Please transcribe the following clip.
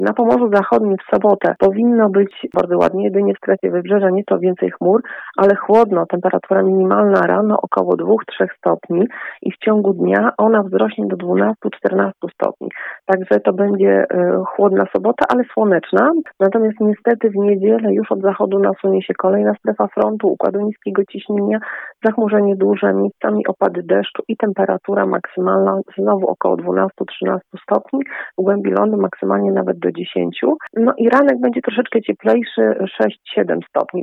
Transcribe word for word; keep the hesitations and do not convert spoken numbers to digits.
Na Pomorzu Zachodnim w sobotę powinno być bardzo ładnie, jedynie w strefie wybrzeża nieco więcej chmur, ale chłodno, temperatura minimalna rano około dwa do trzech stopni i w ciągu dnia ona wzrośnie do dwanaście do czternastu stopni. Także to będzie y, chłodna sobota, ale słoneczna. Natomiast niestety w niedzielę już od zachodu nasunie się kolejna strefa frontu, układu niskiego ciśnienia, zachmurzenie duże, miejscami opady deszczu i temperatura maksymalna znowu około dwanaście do trzynastu stopni, w głębi lądu maksymalnie nawet do dziesięciu. No i ranek będzie troszeczkę cieplejszy, sześć do siedmiu stopni.